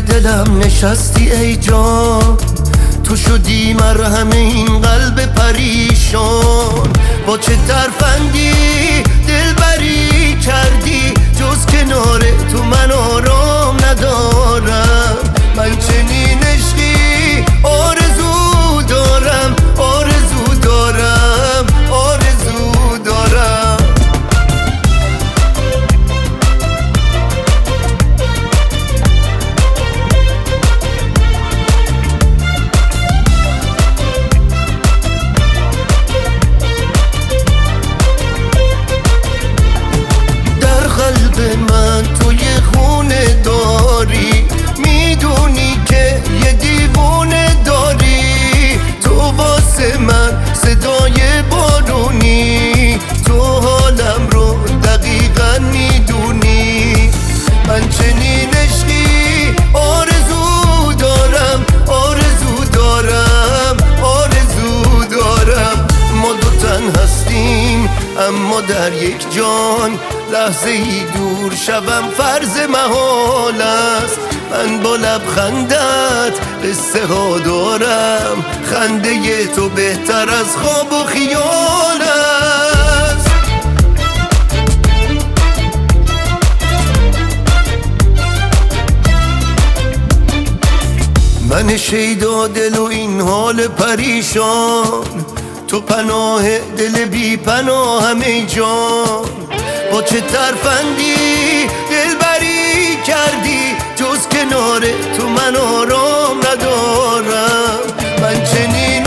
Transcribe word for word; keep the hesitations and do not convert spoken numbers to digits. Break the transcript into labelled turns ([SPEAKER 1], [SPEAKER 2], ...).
[SPEAKER 1] دلم نشستی ای جان، تو شدی مرهم این قلب پریشان. با چه ترفندی دلبری کردی، جز کنار تو من آرام ندارم. من چنین عشقی آرزو دارم، آرزو دارم، آرزو دارم. قلب من توی خونه داری، میدونی که یه دیوونه داری. تو واسه من صدای بارونی، تو حالم رو دقیقا میدونی. من چنین عشقی آرزو دارم، آرزو دارم، آرزو دارم. ما دو تن هستیم اما در یک جان، لحظه ای دور شوم فرض محال است. من با لبخندت قصه ها دارم، خنده تو بهتر از خواب و خیال است. من شیدا دل و این حال پریشان، تو پناه دل بی پناهم ای جان. با چه ترفندی دلبری کردی، جز کنار تو من آرام ندارم. من چنین